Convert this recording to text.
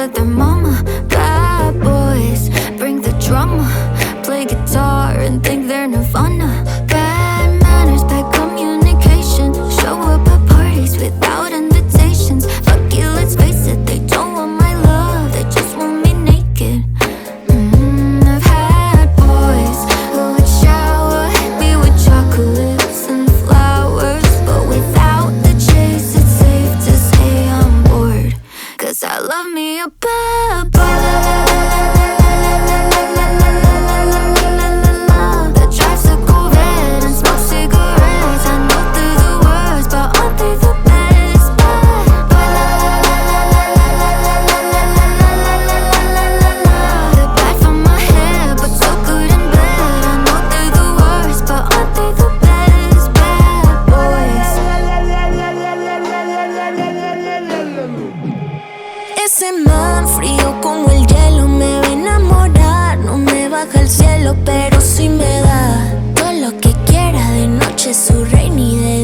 with their mama. Bad boys bring the drama, play guitar and think they're Nirvana. Bad manners, bad communication, show up at parties without invitations. Fuck you, let's face it, they don't want my love, they just want me naked. I've had boys who would shower me with chocolates and flowers, but without the chase it's safe to say I'm bored, 'cause I love me a bad boy that drives a Corvette and smokes cigarettes. I know through the words, but aren't they the best? Bad boy. They're bad for my head, but so good in bed. I know they're the worst, but aren't they the best? Bad boys. Ese man frío como el hielo me va a enamorar. No me baja al cielo, pero sí me da todo lo que quiera. De noche su rey ni de